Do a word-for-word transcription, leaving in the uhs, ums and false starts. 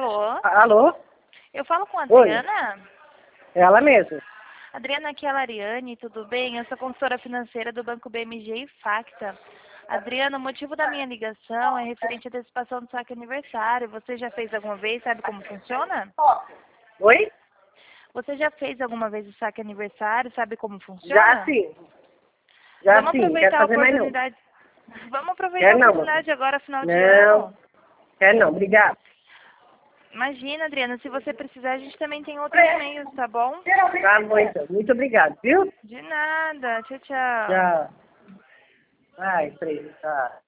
Alô? Alô? Eu falo com a Oi. Adriana? Ela mesma. Adriana, aqui é a Lariane, tudo bem? Eu sou consultora financeira do Banco B M G e Facta. Adriana, o motivo da minha ligação é referente à antecipação do saque aniversário. Você já fez alguma vez? Sabe como funciona? Oi? Você já fez alguma vez o saque aniversário? Sabe como funciona? Já sim. Já Vamos sim, quero aproveitar a fazer mais não. oportunidade. Vamos aproveitar Quer a não, oportunidade moça. agora, final de Não, ano. quer não, obrigado. Imagina, Adriana, se você precisar, a gente também tem outros meios, tá bom? Tá bom então, muito obrigado, viu? De nada. Tchau, tchau. Tchau. Vai, preso, tá.